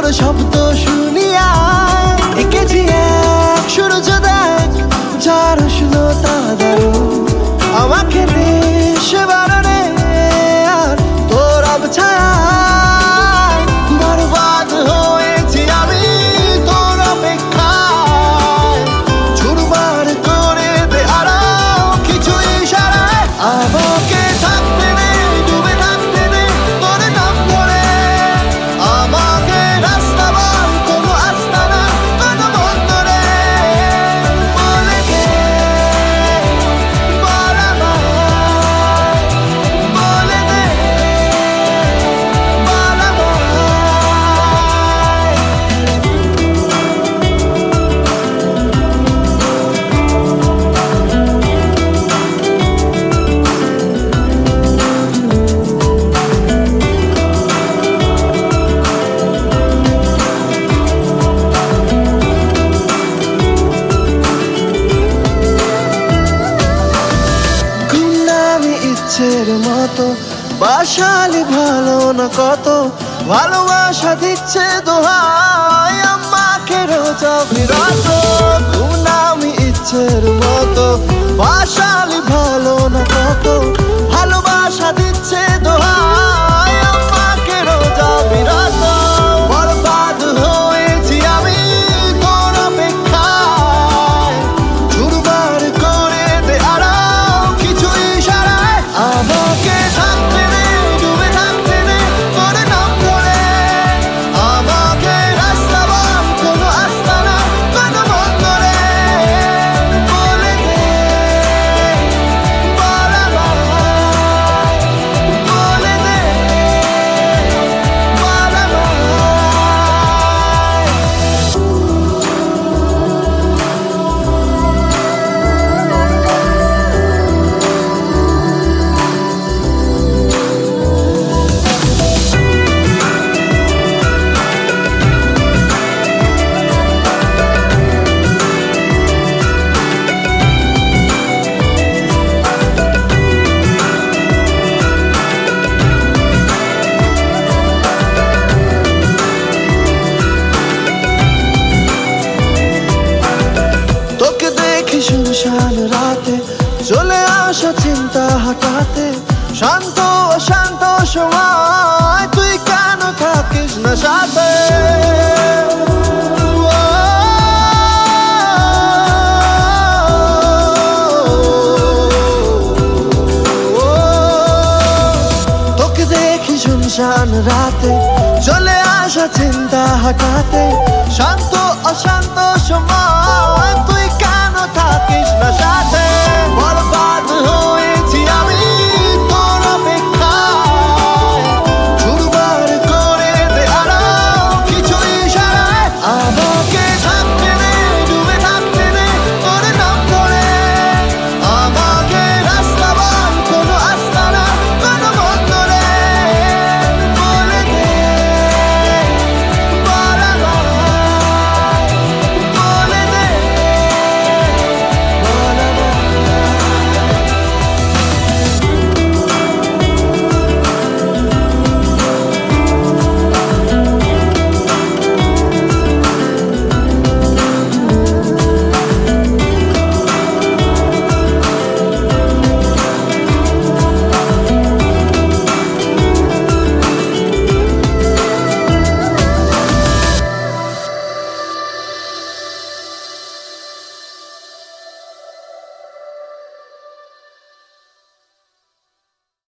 শব্দ শুনিয়া এঁকেছি এক সূর্য দেখ, যার উষ্ণতা দারুণ আমাকে দেশে বারণে আর তোর অবছায়ায় বরবাদ হয়েছি আমি তোর অপেক্ষায়। চুরমার করে দে আরাও কিছু ইশারায়, আমাকে থাকতে দে, ডুবে থাকতে দে তোর নাম ধরে। আমাকে রাস্তা বল, কোনো আস্তানা, কোনো বন্দরে। বলে দে, বল আমায়, বলে দে, বল আমায়। গুমনামি ইচ্ছের মতো বাসালি ভালো না কত, ভালোবাসা দিচ্ছে দোহাই আমাকে রোজ বিরত। গুমনামি ইচ্ছের মতো বাসালি ভালো না কত, ভালোবাসা দিচ্ছে দোহাই আমাকে রোজ বিরত। বরবাদ হয়েছি আমি তোর অপেক্ষায়, চুরমার করে দে আরাও কিছু ইশারায়। আমাকে থাকতে দে, ডুবে থাকতে দে তোর নাম ধরে। আমাকে রাস্তা বল, কোনো আস্তানা, কোনো বন্দরে। বলে দে, বল আমায়, বলে দে, বল আমায়। তোকে দেখি শুনশান রাতে, চলে আসা চিন্তা হঠাতে। শান্ত অশান্ত সময় তুই কেন থাকিস না সাথে? তোকে দেখি শুনশান রাতে, চলে আসা চিন্তা হঠাতে। শান্ত অশান্ত সময় তুই কেন থাকিস না সাথে? বরবাদ